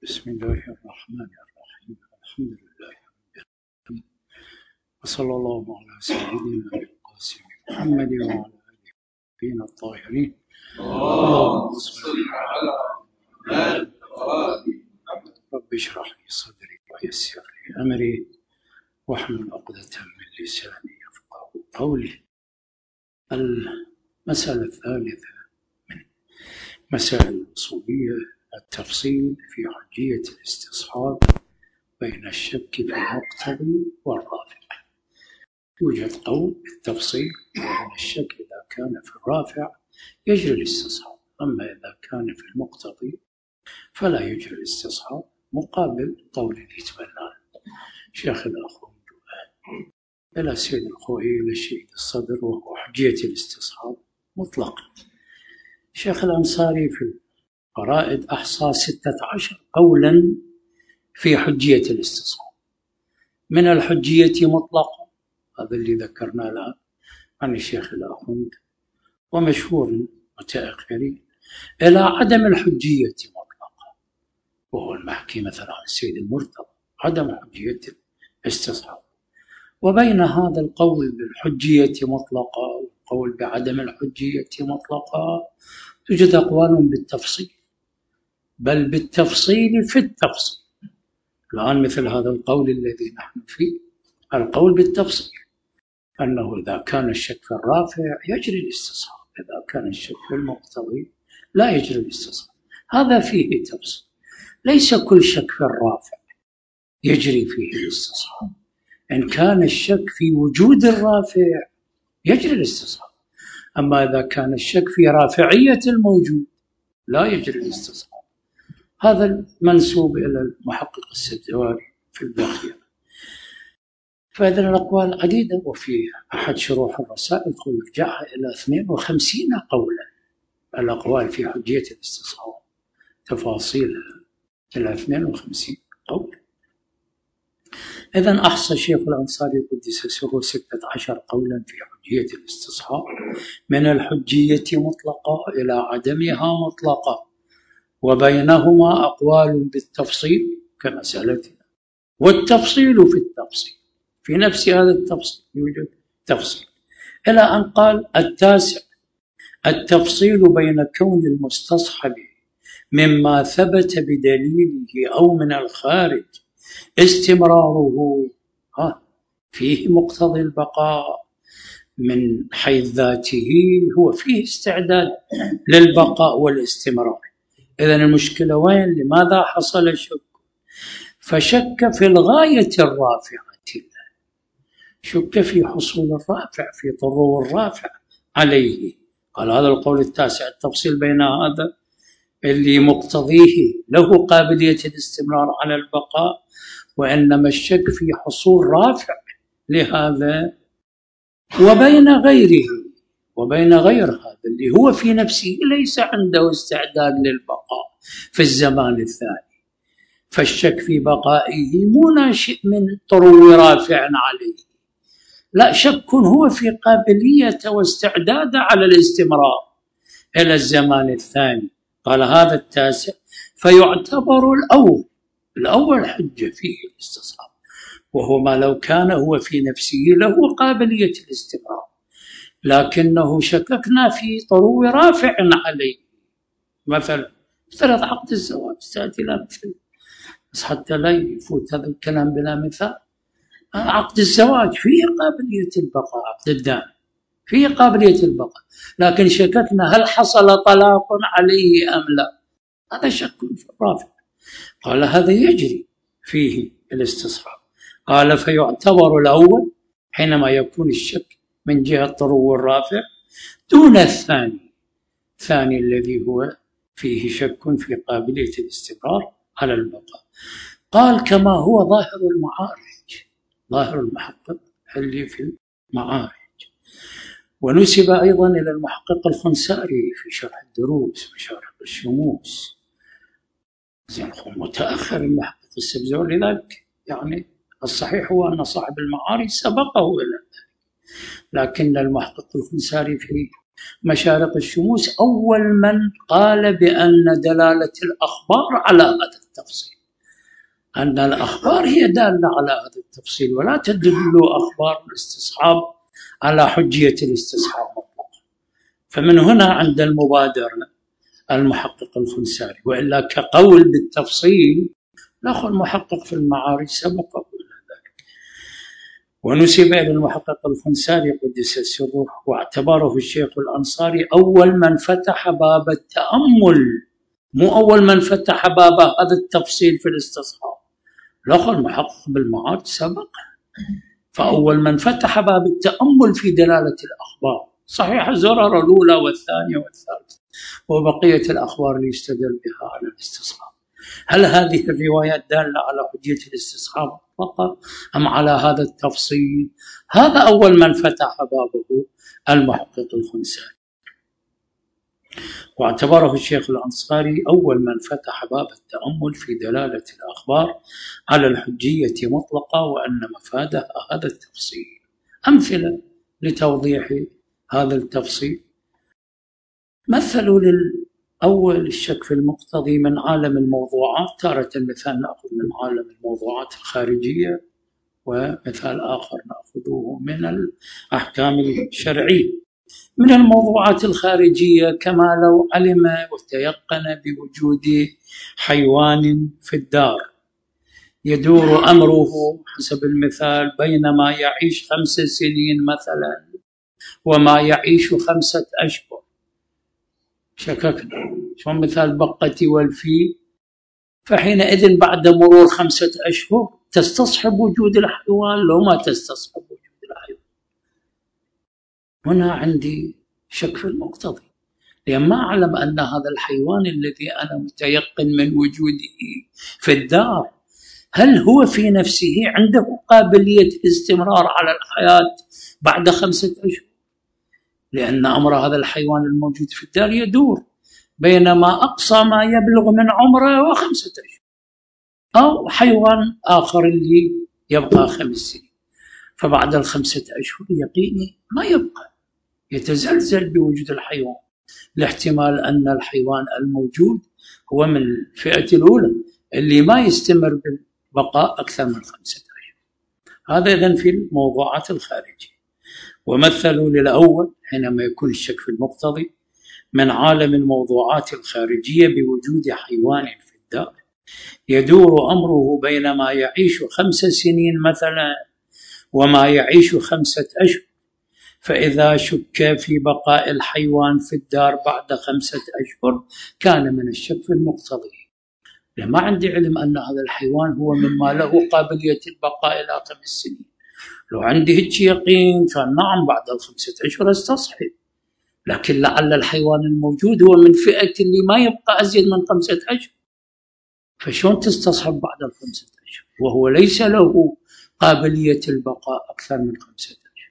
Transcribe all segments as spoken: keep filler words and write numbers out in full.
بسم الله الرحمن الرحيم. الحمد لله رب العالمين، وصلى الله على سيدنا القاسم محمد وعلى آله الطاهرين. اللهم صل على رب اشرح لي صدري ويسر لي أمري واحلل عقدة من لساني يفقهوا قولي. المسألة الثالثة من مسائل الأصولية التفصيل في حجية الاستصحاب بين الشك في المقتضي والرافع. يوجد قول بالتفصيل بين الشك إذا كان في الرافع يجري الاستصحاب، أما إذا كان في المقتضي فلا يجري الاستصحاب، مقابل قول اللي يتبنى شيخ الأخوي إلى سيد الخوئي إلى الشهيد الصدر، وهو حجية الاستصحاب مطلقا. شيخ الأنصاري في القرائد أحصى ستة عشر قولا في حجية الاستصحاب. من الحجية مطلقا، هذا اللي ذكرنا الآن عن الشيخ الأخوند ومشهور متأخرين، إلى عدم الحجية مطلقا، وهو المحكي مثلا عن السيد المرتضى عدم حجية الاستصحاب. وبين هذا القول بالحجية مطلقا والقول بعدم الحجية مطلقا توجد أقوال بالتفصيل، بل بالتفصيل في التفصيل. الآن مثل هذا القول الذي نحن فيه، القول بالتفصيل أنه إذا كان الشك في الرافع يجري الاستصحاب، إذا كان الشك في المقتضي لا يجري الاستصحاب. هذا فيه تفصيل، ليس كل شك في الرافع يجري فيه الاستصحاب. إن كان الشك في وجود الرافع يجري الاستصحاب، أما إذا كان الشك في رافعية الموجود لا يجري الاستصحاب. هذا المنسوب إلى المحقق السبزواري في الباقية. فإذا الأقوال عديدة، وفي أحد شروح الرسائل يرجعها إلى اثنين وخمسين قولا. الأقوال في حجية الاستصحاب تفاصيلها إلى اثنين وخمسين قول. إذن أحصى الشيخ الأنصاري قدس سره ستة عشر قولا في حجية الاستصحاب، من الحجية مطلقة إلى عدمها مطلقة، وبينهما أقوال بالتفصيل كمسألتنا، والتفصيل في التفصيل في نفس هذا التفصيل يوجد تفصيل، إلى أن قال التاسع التفصيل بين كون المستصحب مما ثبت بدليله أو من الخارج استمراره ها فيه مقتضي البقاء من حيث ذاته، هو فيه استعداد للبقاء والاستمرار. إذن المشكلة وين؟ لماذا حصل الشك؟ فشك في الغاية الرافعة، شك في حصول الرافع، في طرو الرافع عليه. قال هذا القول التاسع التفصيل بين هذا اللي مقتضيه له قابلية الاستمرار على البقاء، وإنما الشك في حصول رافع لهذا، وبين غيره وبين غير هذا اللي هو في نفسه ليس عنده استعداد للبقاء في الزمان الثاني. فالشك في بقائه مو ناشئ من طرو رافع عليه، لا، شك هو في قابلية واستعداد على الاستمرار إلى الزمان الثاني. قال هذا التاسع فيعتبر الأول الأول حجة فيه الاستصحاب، وهو ما لو كان هو في نفسه له قابلية الاستمرار، لكنه شككنا في طرو رافع عليه. مثلا افترض عقد الزواج، سأتي لا مثل بس حتى لا يفوت هذا الكلام بلا مثال. عقد الزواج فيه قابلية البقاء، عقد الدائم فيه قابلية البقاء، لكن شككنا هل حصل طلاق عليه أم لا، هذا شك في الرافع. قال هذا يجري فيه الاستصحاب. قال فيعتبر الأول حينما يكون الشك من جهة طرو الرافع دون الثاني، الثاني الذي هو فيه شك في قابلية الاستمرار على البقاء. قال كما هو ظاهر المعارج، ظاهر المحقق اللي في المعارج، ونسب أيضا إلى المحقق الخنساري في شرح الدروس وشرح الشموس. زين متأخر المحقق السبزواري، لذلك يعني الصحيح هو أن صاحب المعارج سبقه إلى ذلك، لكن المحقق الخنساري في مشارق الشموس أول من قال بأن دلالة الأخبار على هذا التفصيل، أن الأخبار هي دالة على هذا التفصيل، ولا تدل أخبار الاستصحاب على حجية الاستصحاب مطلقا. فمن هنا عند المبادرة المحقق الخنساري، وإلا كقول بالتفصيل الأخ المحقق في المعارج سبقه إلى ذلك. ونسب إلى المحقق الخنساري قدس سره واعتبره الشيخ الأنصاري أول من فتح باب التأمل، مو أول من فتح باب هذا التفصيل في الاستصحاب. الأخ المحقق بالمعارج سبق، فأول من فتح باب التأمل في دلالة الأخبار. صحيح الزرر الأولى والثانية والثالثة وبقية الأخبار اللي يستدل بها على الاستصحاب. هل هذه الروايات دالة على حجية الاستصحاب فقط أم على هذا التفصيل؟ هذا أول من فتح بابه المحقق الخنساري، واعتبره الشيخ الأنصاري أول من فتح باب التأمل في دلالة الأخبار على الحجية مطلقة، وأن مفادها هذا التفصيل. أمثلة لتوضيح هذا التفصيل: مثلوا للأول الشك في المقتضي من عالم الموضوعات، تارة مثال نأخذ من عالم الموضوعات الخارجية، ومثال آخر نأخذه من الأحكام الشرعية. من الموضوعات الخارجية كما لو علم وتيقن بوجود حيوان في الدار يدور أمره حسب المثال بينما يعيش خمس سنين مثلا وما يعيش خمسة أشهر. شككنا شو مثال بقتي والفيل، فحينئذ بعد مرور خمسة أشهر تستصحب وجود الحيوان لو ما تستصحب وجود الحيوان. هنا عندي شك في المقتضي، لأن ما أعلم أن هذا الحيوان الذي أنا متيقن من وجوده في الدار هل هو في نفسه عنده قابلية الاستمرار على الحياة بعد خمسة أشهر، لأن أمر هذا الحيوان الموجود في الدار يدور، بينما أقصى ما يبلغ من عمره وخمسة أشهر. أو حيوان آخر اللي يبقى خمس سنين، فبعد الخمسة أشهر يقيني ما يبقى، يتزلزل بوجود الحيوان، لاحتمال أن الحيوان الموجود هو من الفئة الأولى اللي ما يستمر بالبقاء أكثر من خمسة أشهر. هذا إذن في الموضوعات الخارجية. ومثلوا للأول حينما يكون الشك في المقتضي من عالم الموضوعات الخارجية بوجود حيوان في الدار يدور أمره بينما يعيش خمس سنين مثلا وما يعيش خمسة أشهر، فإذا شك في بقاء الحيوان في الدار بعد خمسة أشهر كان من الشك في المقتضي. ما عندي علم أن هذا الحيوان هو مما له قابلية البقاء إلى خمس سنين. لو عندي هيك يقين كان نعم بعد الخمسة أشهر استصحب، لكن لعل الحيوان الموجود هو من فئة اللي ما يبقى أزيد من خمسة أشهر، فشون تستصحب بعد الخمسة أشهر وهو ليس له قابلية البقاء أكثر من خمسة أشهر.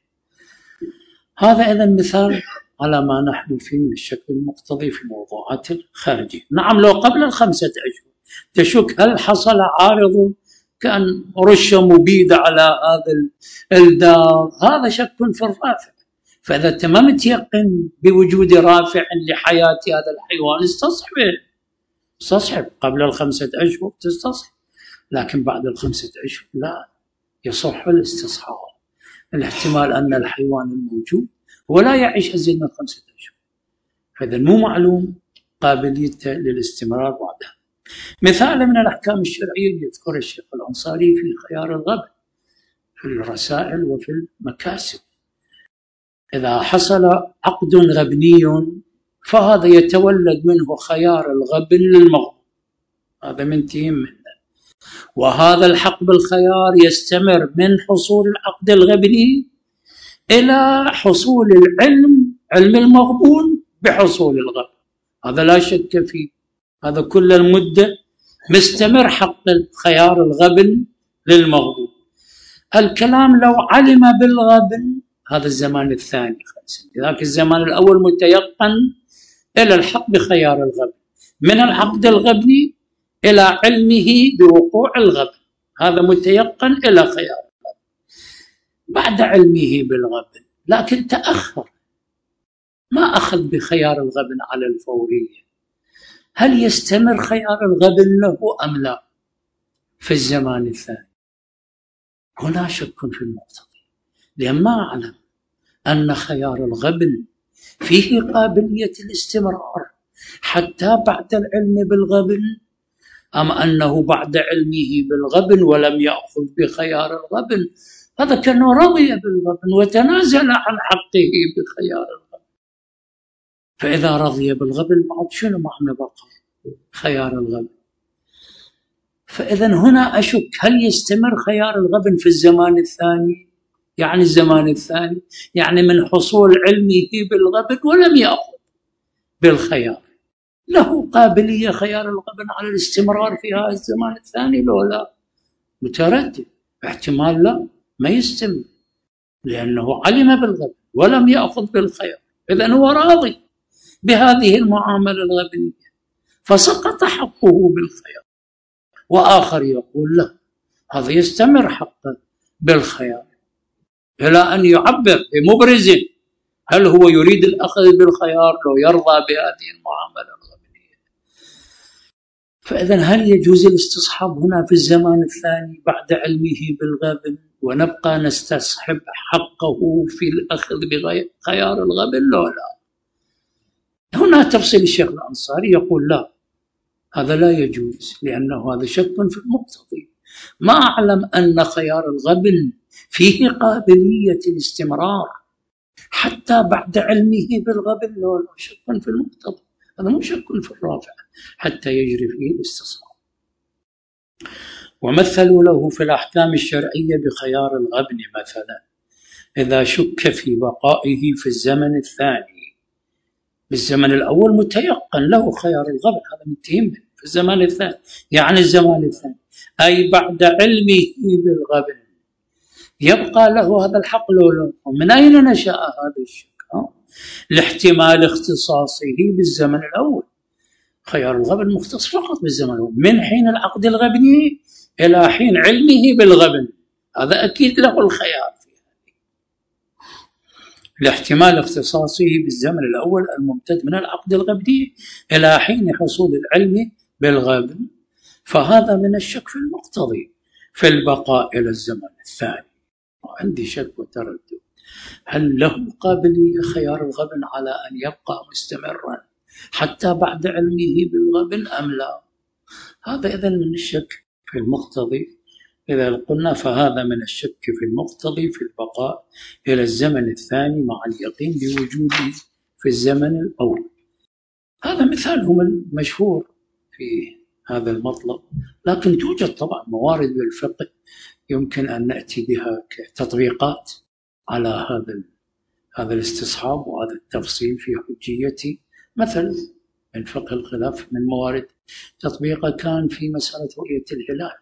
هذا إذن مثال على ما نحن فيه من الشك المقتضي في الموضوعات الخارجية. نعم لو قبل الخمسة أشهر تشك هل حصل عارض كان رشة مبيدة على هذا الدار، هذا شك في الرافع. فإذا تمام تيقن بوجود رافع لحياة هذا الحيوان استصحبه، استصحب قبل الخمسة أشهر تستصحب، لكن بعد الخمسة أشهر لا يصح الاستصحاب، الاحتمال أن الحيوان الموجود ولا يعيش أزيد من خمسة أشهر، فإذا مو معلوم قابليته للاستمرار بعدها. مثال من الأحكام الشرعية اللي يذكر الشيخ الأنصاري في خيار الغبن في الرسائل وفي المكاسب: إذا حصل عقد غبني فهذا يتولد منه خيار الغبن للمغبون، هذا منتهي منه، وهذا الحق بالخيار يستمر من حصول العقد الغبني إلى حصول العلم علم المغبون بحصول الغبن، هذا لا شك فيه، هذا كل المدة مستمر حق خيار الغبن للمغبون. الكلام لو علم بالغبن هذا الزمان الثاني، ذاك الزمان الأول متيقن إلى الحق بخيار الغبن، من العقد الغبني إلى علمه بوقوع الغبن، هذا متيقن إلى خيار الغبن. بعد علمه بالغبن لكن تأخر ما أخذ بخيار الغبن على الفورية، هل يستمر خيار الغبن له أم لا في الزمان الثاني؟ هنا شك في المقتضي، لأن ما أعلم أن خيار الغبن فيه قابلية الاستمرار حتى بعد العلم بالغبن، أم أنه بعد علمه بالغبن ولم يأخذ بخيار الغبن، هذا كأنه رضي بالغبن وتنازل عن حقه بخيار الغبن. فإذا رضي بالغبن بعد شنو معنى بقى خيار الغبن؟ فإذا هنا أشك هل يستمر خيار الغبن في الزمان الثاني؟ يعني الزمان الثاني يعني من حصول علمه بالغبن ولم يأخذ بالخيار، له قابلية خيار الغبن على الاستمرار في هذا الزمان الثاني لو لا؟ متردد، احتمال لا ما يستمر لأنه علم بالغبن ولم يأخذ بالخيار، إذن هو راضي بهذه المعاملة الغبنية فسقط حقه بالخيار. وآخر يقول لا، هذا يستمر حقه بالخيار إلى أن يعبر بمبرز هل هو يريد الأخذ بالخيار لو يرضى بهذه المعاملة الغبنية. فإذا هل يجوز الاستصحاب هنا في الزمان الثاني بعد علمه بالغبن ونبقى نستصحب حقه في الأخذ بخيار الغبن لو لا؟ هنا تفصيل الشيخ الأنصاري يقول لا، هذا لا يجوز لأنه هذا شك في المقتضي، ما أعلم أن خيار الغبن فيه قابلية الاستمرار حتى بعد علمه بالغبن لو لا، شك في المقتضي، هذا مو شك في الرافع حتى يجري فيه الاستصحاب. ومثلوا له في الأحكام الشرعية بخيار الغبن مثلا إذا شك في بقائه في الزمن الثاني، بالزمن الأول متيقن له خيار الغبن، هذا منتهي منه، في الزمان الثاني يعني الزمان الثاني أي بعد علمه بالغبن يبقى له هذا الحق لو لا؟ ومن أين نشأ هذا الشك؟ لاحتمال اختصاصه بالزمن الأول، خيار الغبن مختص فقط بالزمن الأول من حين العقد الغبني إلى حين علمه بالغبن، هذا أكيد له الخيار فيه لاحتمال اختصاصه بالزمن الأول الممتد من العقد الغبني إلى حين حصول العلم بالغبن، فهذا من الشك في المقتضي في البقاء إلى الزمن الثاني. وعندي شك وتردد هل له قابلية خيار الغبن على أن يبقى مستمرا حتى بعد علمه بالغبن أم لا؟ هذا إذن من الشك في المقتضي. إذا قلنا فهذا من الشك في المقتضي في البقاء إلى الزمن الثاني مع اليقين بوجوده في الزمن الأول. هذا مثالهم المشهور في هذا المطلب، لكن توجد طبعا موارد بالفقه يمكن أن نأتي بها كتطبيقات على هذا هذا الاستصحاب وهذا التفصيل في حجية. مثل من فقه الخلاف من موارد تطبيقه كان في مسألة رؤية الهلال،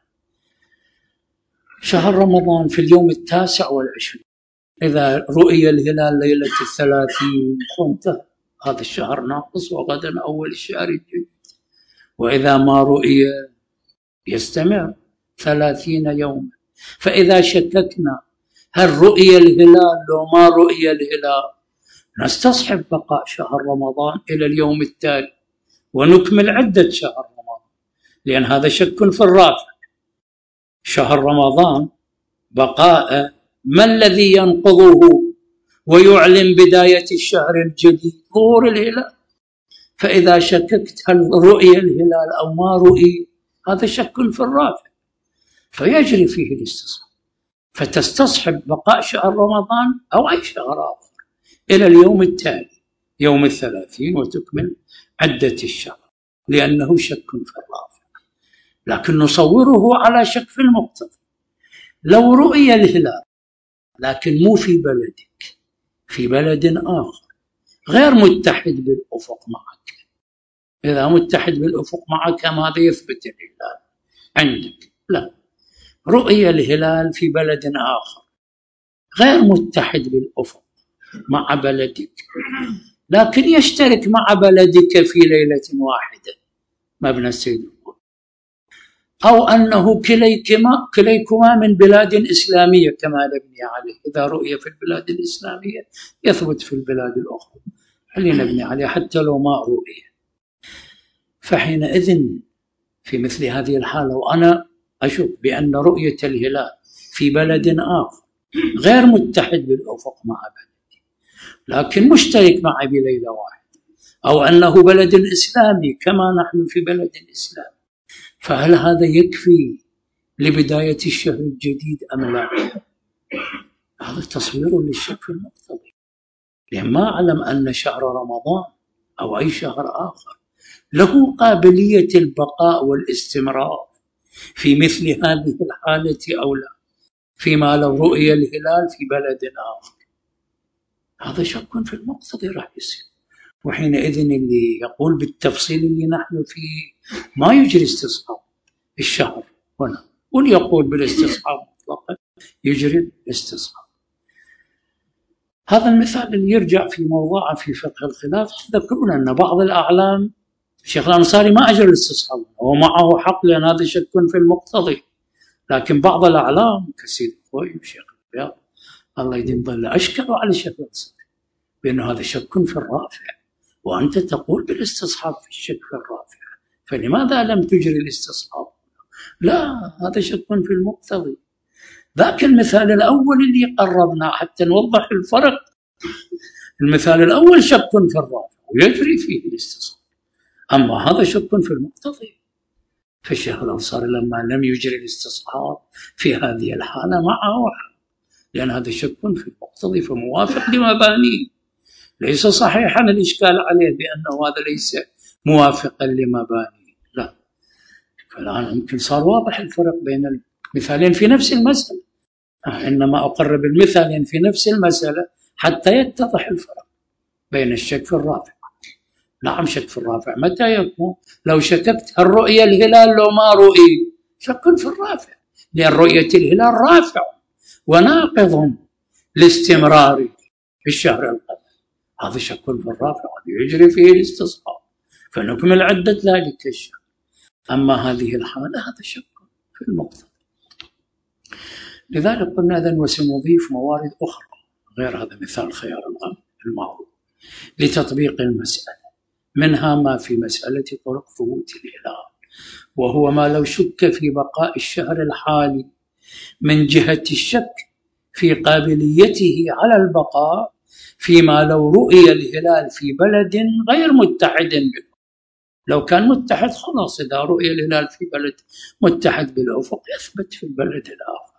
شهر رمضان في اليوم التاسع والعشرين، إذا رؤي الهلال ليلة الثلاثين فانتهى، هذا الشهر ناقص وغدا أول الشهر الجديد، وإذا ما رؤي يستمر ثلاثين يوما. فإذا شككنا هل رؤي الهلال لو ما رؤي الهلال نستصحب بقاء شهر رمضان إلى اليوم التالي ونكمل عدة شهر رمضان، لأن هذا شك في الرافع. شهر رمضان بقاء ما الذي ينقضه ويعلن بداية الشهر الجديد؟ ظهور الهلال. فإذا شككت هل رؤي الهلال أو ما رؤي هذا شك في الرافع فيجري فيه الاستصحاب، فتستصحب بقاء شهر رمضان أو أي شهر آخر إلى اليوم التالي يوم الثلاثين وتكمل عدة الشهر، لأنه شك في الرافع. لكن نصوره على شك في المقتضي. لو رؤي الهلال لكن مو في بلدك، في بلد آخر غير متحد بالأفق معك، إذا متحد بالأفق معك ماذا يثبت الهلال عندك؟ لا، رؤي الهلال في بلد آخر غير متحد بالأفق مع بلدك، لكن يشترك مع بلدك في ليلة واحدة مبنى السيد، أو أنه كليكما, كليكما من بلاد إسلامية كما نبني عليه، إذا رؤية في البلاد الإسلامية يثبت في البلاد الأخرى. اللي نبني عليه حتى لو ما رؤية. فحينئذ في مثل هذه الحالة وأنا أشوف بأن رؤية الهلال في بلد آخر غير متحد بالأفق مع بلدي لكن مشترك معي بليلة واحدة، أو أنه بلد إسلامي كما نحن في بلد إسلامي، فهل هذا يكفي لبداية الشهر الجديد أم لا؟ هذا تصوير للشك في المقتضي، لأن ما أعلم أن شهر رمضان أو أي شهر آخر له قابلية البقاء والاستمرار في مثل هذه الحالة أو لا، فيما لو رؤي الهلال في بلد آخر. هذا شك في المقتضي راح يصير، وحينئذ اللي يقول بالتفصيل اللي نحن فيه ما يجري استصحاب الشهر هنا، واللي يقول بالاستصحاب مطلقا يجري الاستصحاب. هذا المثال اللي يرجع في موضوعه في فقه الخلاف. تذكرون أن بعض الأعلام الشيخ الأنصاري ما أجرى الاستصحاب ومعه حق لأن هذا شك في المقتضي، لكن بعض الأعلام كسيد خوي وشيخ الرياض الله يديم ظله أشكلوا على الشيخ الأنصاري بأنه هذا شك في الرافع، وأنت تقول بالاستصحاب في الشك في الرافع، فلماذا لم تجري الاستصحاب؟ لا، هذا شك في المقتضي. ذاك المثال الأول اللي قربنا حتى نوضح الفرق، المثال الأول شك في الرافع ويجري فيه الاستصحاب، أما هذا شك في المقتضي. فالشيخ الأنصاري لما لم يجري الاستصحاب في هذه الحالة معه حق، لأن هذا شك في المقتضي فموافق لمبانيه، ليس صحيحا الإشكال عليه بأنه هذا ليس موافقا لمبانيه، لا. فالآن يمكن صار واضح الفرق بين المثالين في نفس المسألة، إنما أقرب المثالين في نفس المسألة حتى يتضح الفرق بين الشك في الرافع. نعم، شك في الرافع متى يكون؟ لو شككت هل رؤية الهلال لو ما رؤي، شك في الرافع، لأن رؤية الهلال رافع وناقض لاستمرار الشهر القمري، هذا شك في الرافع يجري فيه الاستصحاب، فنكمل عدة ذلك الشهر. أما هذه الحالة هذا شك في المقتضى. لذلك قلنا إذن وسنضيف موارد أخرى غير هذا مثال خيار الأمر المعروف لتطبيق المسألة، منها ما في مسألة طرق ثبوت الهلال، وهو ما لو شك في بقاء الشهر الحالي من جهة الشك في قابليته على البقاء، فيما لو رؤي الهلال في بلد غير متحد به. لو كان متحد خلاص، إذا رؤي الهلال في بلد متحد بالأفق يثبت في البلد الآخر.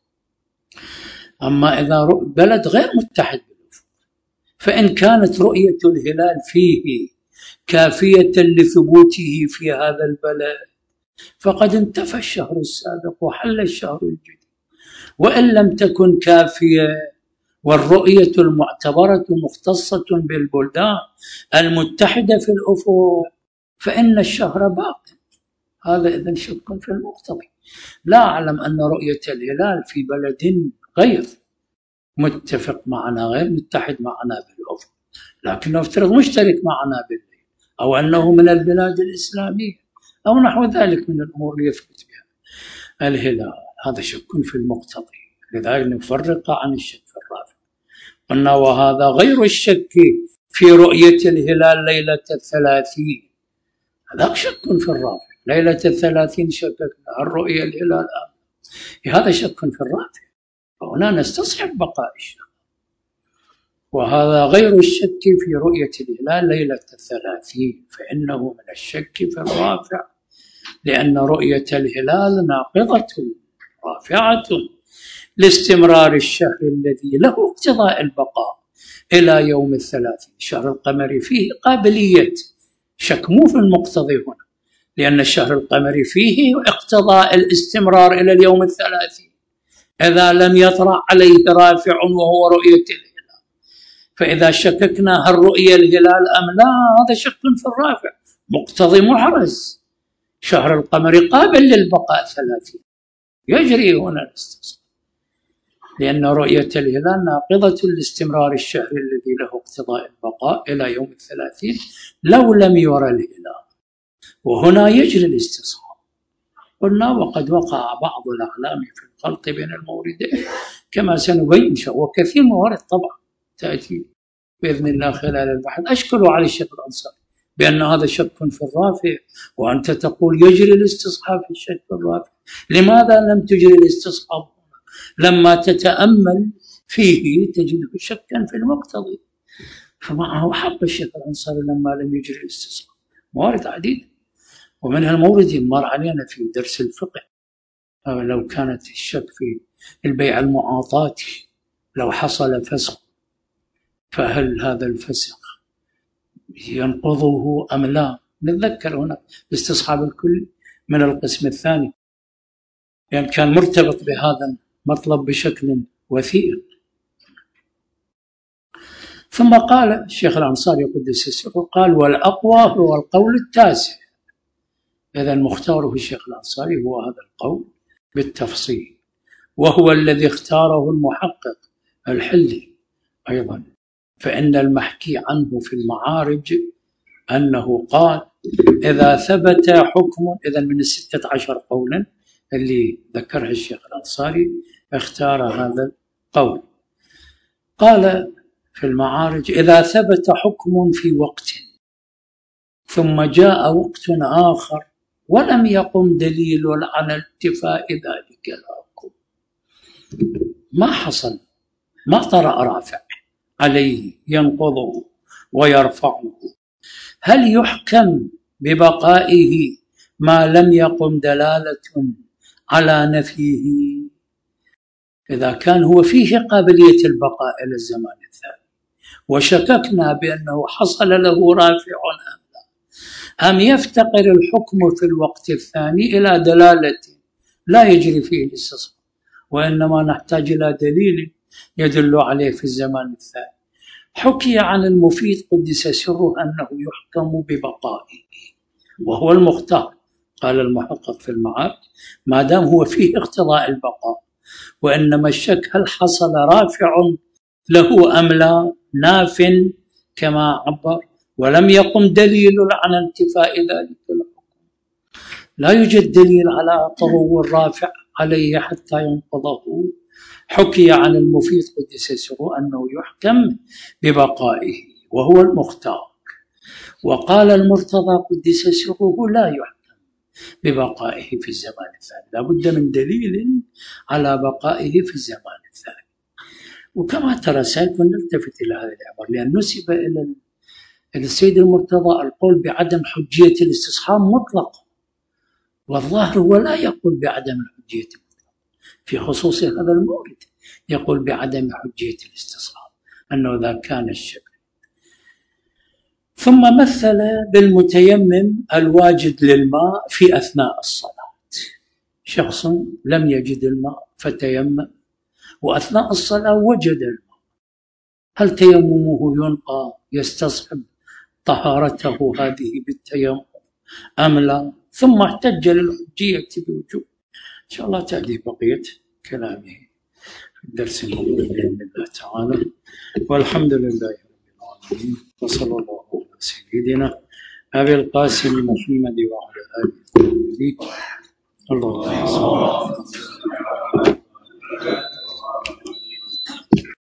أما إذا رؤي بلد غير متحد بالأفق، فإن كانت رؤية الهلال فيه كافية لثبوته في هذا البلد فقد انتفى الشهر السابق وحل الشهر الجديد، وإن لم تكن كافية والرؤية المعتبرة مختصة بالبلدان المتحدة في الأفق فإن الشهر باق. هذا إذن شك في المقتضي. لا أعلم أن رؤية الهلال في بلد غير متفق معنا غير متحد معنا بالأفق، لكنه افترض مشترك معنا بالليل، أو أنه من البلاد الإسلامية أو نحو ذلك من الأمور اللي يثبت بها الهلال، هذا شك في المقتضي. لذلك نفرق عن الشك في الرافع. قلنا وهذا غير الشك في رؤية الهلال ليلة الثلاثين، هذا شك في الرافع. ليلة الثلاثين شككنا هل رؤية الهلال أم، هذا شك في الرافع، فهنا نستصحب بقاء الشهر. وهذا غير الشك في رؤية الهلال ليلة الثلاثين، فإنه من الشك في الرافع، لأن رؤية الهلال ناقضة رافعة لاستمرار الشهر الذي له اقتضاء البقاء إلى يوم الثلاثين. الشهر القمري فيه قابلية شك، مو في المقتضي هنا، لأن الشهر القمري فيه اقتضاء الاستمرار إلى اليوم الثلاثين إذا لم يطرأ عليه رافع وهو رؤية الهلال. فإذا شككنا هل رؤية الهلال أم لا، هذا شك في الرافع مقتضي محرز، شهر القمر قابل للبقاء ثلاثين، يجري هنا الاستصحاب، لأن رؤية الهلال ناقضة لاستمرار الشهر الذي له اقتضاء البقاء إلى يوم الثلاثين لو لم يرى الهلال، وهنا يجري الاستصحاب. قلنا وقد وقع بعض الأعلام في الخلط بين الموردين كما سنبين، وكثير موارد طبعا تأتي بإذن الله خلال البحث. أشكر على الشيخ الأنصاري بأن هذا شك في الرافع، وأنت تقول يجري الاستصحاب في الشك في الرافع. لماذا لم تجري الاستصحاب لما تتأمل فيه تجده شكا في المقتضي؟ فمعه حق الشيخ الأنصاري لما لم يجري الاستصحاب. موارد عديدة، ومنها المورد مر علينا في درس الفقه. لو كانت الشك في البيع المعاطاتي لو حصل فسخ، فهل هذا الفسخ ينقضه أم لا؟ نتذكر هنا استصحاب الكل من القسم الثاني، يعني كان مرتبط بهذا المطلب بشكل وثيق. ثم قال الشيخ الأنصاري قدس سره، قال والأقوى هو القول التاسع. إذا مختاره الشيخ الأنصاري هو هذا القول بالتفصيل، وهو الذي اختاره المحقق الحلي أيضا. فإن المحكي عنه في المعارج أنه قال إذا ثبت حكم، إذا من الستة عشر قولا اللي ذكرها الشيخ الأنصاري اختار هذا القول. قال في المعارج إذا ثبت حكم في وقت ثم جاء وقت آخر ولم يقم دليل على انتفاء ذلك الحكم، ما حصل، ما طرأ رافع عليه ينقضه ويرفعه، هل يحكم ببقائه ما لم يقم دلالة على نفيه؟ إذا كان هو فيه قابلية البقاء إلى الزمان الثاني وشككنا بأنه حصل له رافع أم لا، أم يفتقر الحكم في الوقت الثاني إلى دلالة لا يجري فيه الاستصحاب، وإنما نحتاج إلى دليل يدل عليه في الزمان الثاني. حكي عن المفيد قدس سره أنه يحكم ببقائه وهو المختار. قال المحقق في المعارج ما دام هو فيه اقتضاء البقاء، وإنما الشك هل حصل رافع له أم لا، ناف كما عبر، ولم يقم دليل على انتفاء ذلك الحكم، لا يوجد دليل على طلوع الرافع عليه حتى ينقضه. حكي عن المفيد قدس سره أنه يحكم ببقائه وهو المختار، وقال المرتضى قدس سره لا يحكم ببقائه في الزمان الثاني، لا بد من دليل على بقائه في الزمان الثاني. وكما ترى سيكون نلتفت إلى هذا العبر، لأن نسب إلى السيد المرتضى القول بعدم حجية الاستصحاب مطلقا، والظاهر هو لا يقول بعدم الحجية في خصوص هذا المورد، يقول بعدم حجية الاستصحاب أنه إذا كان الشك. ثم مثل بالمتيمم الواجد للماء في أثناء الصلاة. شخص لم يجد الماء فتيمم وأثناء الصلاة وجد الماء، هل تيممه ينقى يستصحب طهارته هذه بالتيمم أم لا؟ ثم احتج للحجية بوجوب. إن شاء الله تأتي بقية كلامه في الدرس المقبل بإذن الله تعالى. والحمد لله رب العالمين، وصلى الله على سيدنا أبي القاسم محمد وعلى آله وصحبه. الله